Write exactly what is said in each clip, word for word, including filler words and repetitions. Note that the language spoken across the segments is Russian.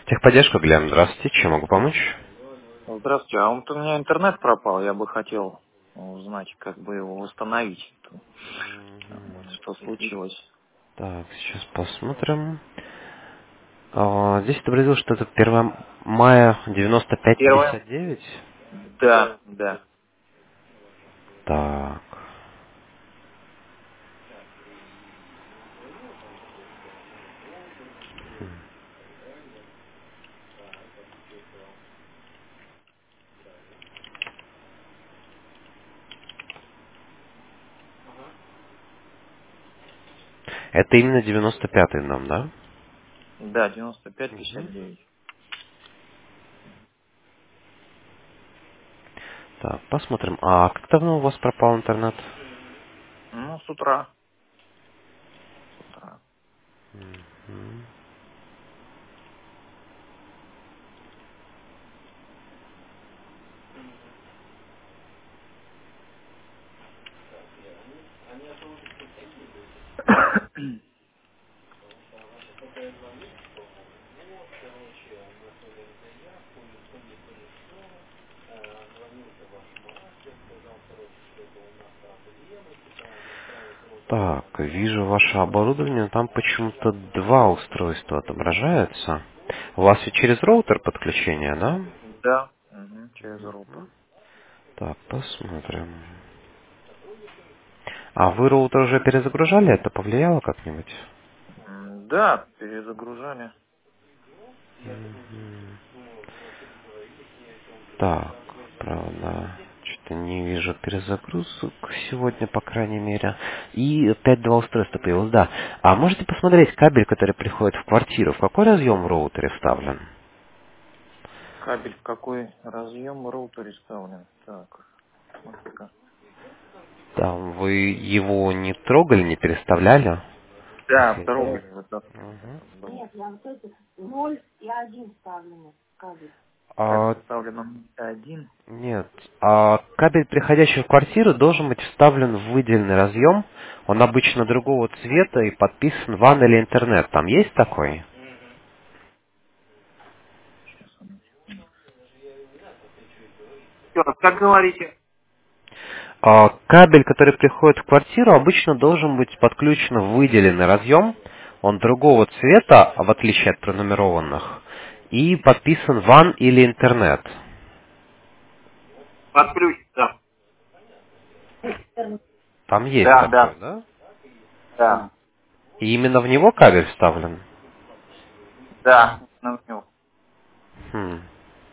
Техподдержка, Глеб, здравствуйте, чем могу помочь? Здравствуйте, а вот у меня интернет пропал, я бы хотел узнать, как бы его восстановить. Вот, что случилось. Так, сейчас посмотрим. А, здесь отобразилось, что это первое мая девяносто пять Первое? пятьдесят девять. Да, да. Так, это именно девяносто пятый нам, да? Да, девяносто пять Мгм. пятьдесят девять. Так, посмотрим. А как давно у вас пропал интернет? Ну, с утра. С утра. М. Так, вижу ваше оборудование, там почему-то два устройства отображаются. У вас ведь через роутер подключение, да? Да, мгм, через роутер. Так, посмотрим. А вы роутер уже перезагружали? Это повлияло как-нибудь? М, Да, перезагружали. Мгм. Так, правда, что-то не вижу перезагрузок сегодня, по крайней мере. И опять два устройства появилось, да. А можете посмотреть кабель, который приходит в квартиру, в какой разъем в роутере вставлен? Кабель в какой разъем в роутере вставлен? Так, смотри-ка. Там вы его не трогали, не переставляли? Да, Последний. трогали, вот так. Мгм. Нет, кабель А, вставлен один. нет. А кабель, приходящий в квартиру, должен быть вставлен в выделенный разъем. Он обычно другого цвета и подписан ван или интернет. Там есть такой? Сейчас, одну секунду. Еще раз, как говорите? А, кабель, который приходит в квартиру, обычно должен быть подключен в выделенный разъем. Он другого цвета, в отличие от пронумерованных, и подписан ван или интернет. Подключить, да. Там есть Да, такой, да, да? да, И именно в него кабель вставлен? да. Ну, ну, Хм,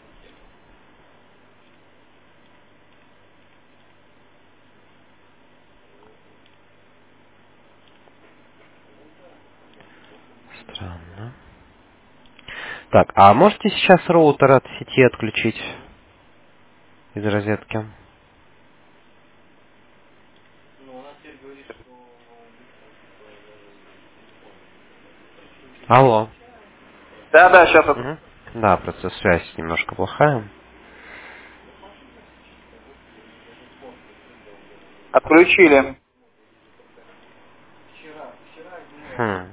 странно. Так, а можете сейчас роутер от сети отключить из розетки? Алло. Да, да, сейчас Мгм. Да, просто связь немножко плохая. отключили. Хм.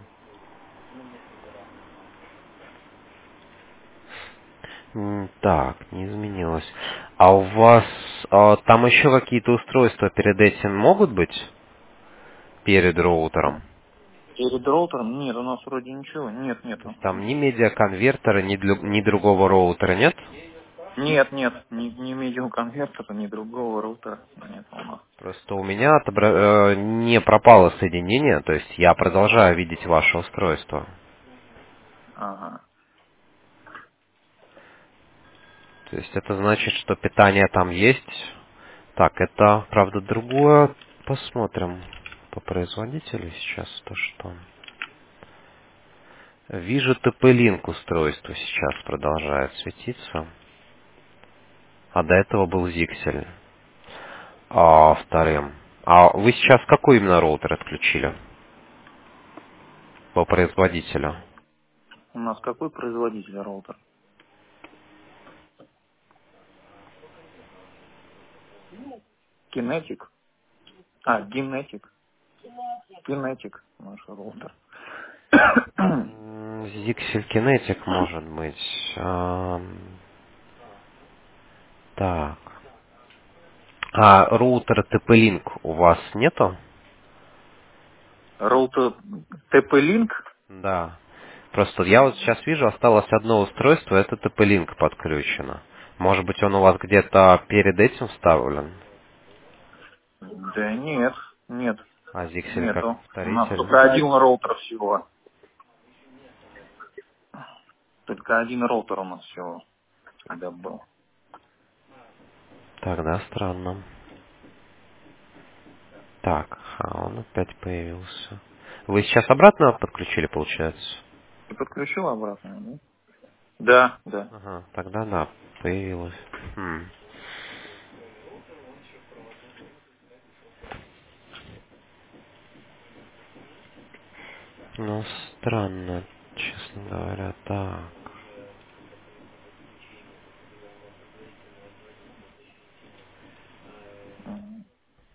М, Так, не изменилось. А у вас а, там еще какие-то устройства перед этим могут быть? Перед роутером? Перед роутером? Нет, у нас вроде ничего. Нет, То нету. есть там ни медиаконвертера, ни, для- ни другого роутера нет? Нет, нет, ни, ни медиаконвертера, ни другого роутера нет у нас. Просто у меня отобра- э, не пропало соединение, то есть я продолжаю видеть ваше устройство. Ага. То есть это значит, что питание там есть. Так, это, правда, другое. Посмотрим по производителю сейчас то, что... Вижу тэ пэ-линк устройство сейчас продолжает светиться. А до этого был Zixel. А, вторым. А вы сейчас какой именно роутер отключили по производителю? У нас какой производитель роутер? Кинетик? А, Генетик. Кинетик наш роутер. Zixel Kinetic может быть. Ам, Так. А роутера ти пи-Link у вас нету? Роутер ти пи-Link? Да. Просто я вот сейчас вижу, осталось одно устройство, это ти пи-Link подключено. Может быть, он у вас где-то перед этим вставлен? Да нет, нет, А Zixel как нету. У нас повторитель? только один роутер всего. Только один роутер у нас всего тогда был. Тогда странно. Так, а он опять появился. Вы сейчас обратно подключили, получается? Ты подключил обратно, да? Да, да. Ага, тогда да, появилось. Хм. Ну, странно, честно говоря, так. Мгм.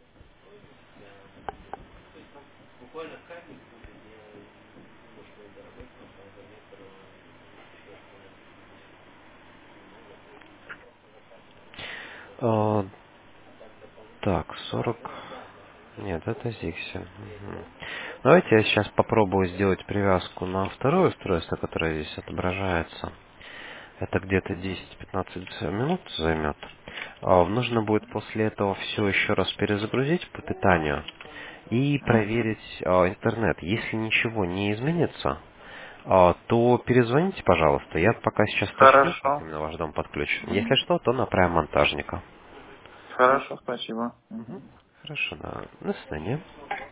Э, так, сорок. Нет, это Zixel. Мгм. Давайте я сейчас попробую сделать привязку на второе устройство, которое здесь отображается. Это где-то десять-пятнадцать минут займет. А, Нужно будет после этого все еще раз перезагрузить по питанию и Мгм. проверить а, интернет. Если ничего не изменится, а, то перезвоните, пожалуйста. Я пока сейчас уточню, как Хорошо. именно ваш дом подключен. Если Мгм. что, то направим монтажника. Хорошо, спасибо. Мгм. Мгм. Хорошо, да. До свидания.